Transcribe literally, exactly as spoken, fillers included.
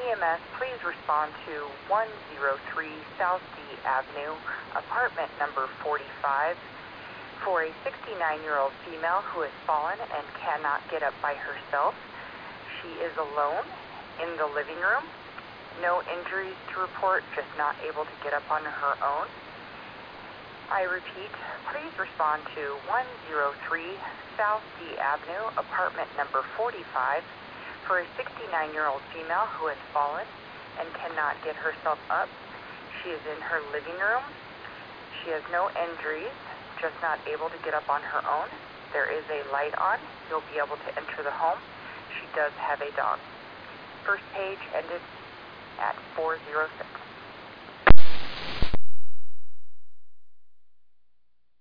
E M S, please respond to one oh three South D Avenue, apartment number forty-five, for a sixty-nine-year-old female who has fallen and cannot get up by herself. She is alone in the living room. No injuries to report, just not able to get up on her own. I repeat, please respond to one oh three South D Avenue, apartment number forty-five, for a sixty-nine-year-old female who has fallen and cannot get herself up. She is in her living room. She has no injuries, just not able to get up on her own. There is a light on. You'll be able to enter the home. She does have a dog. First page ended at four oh six.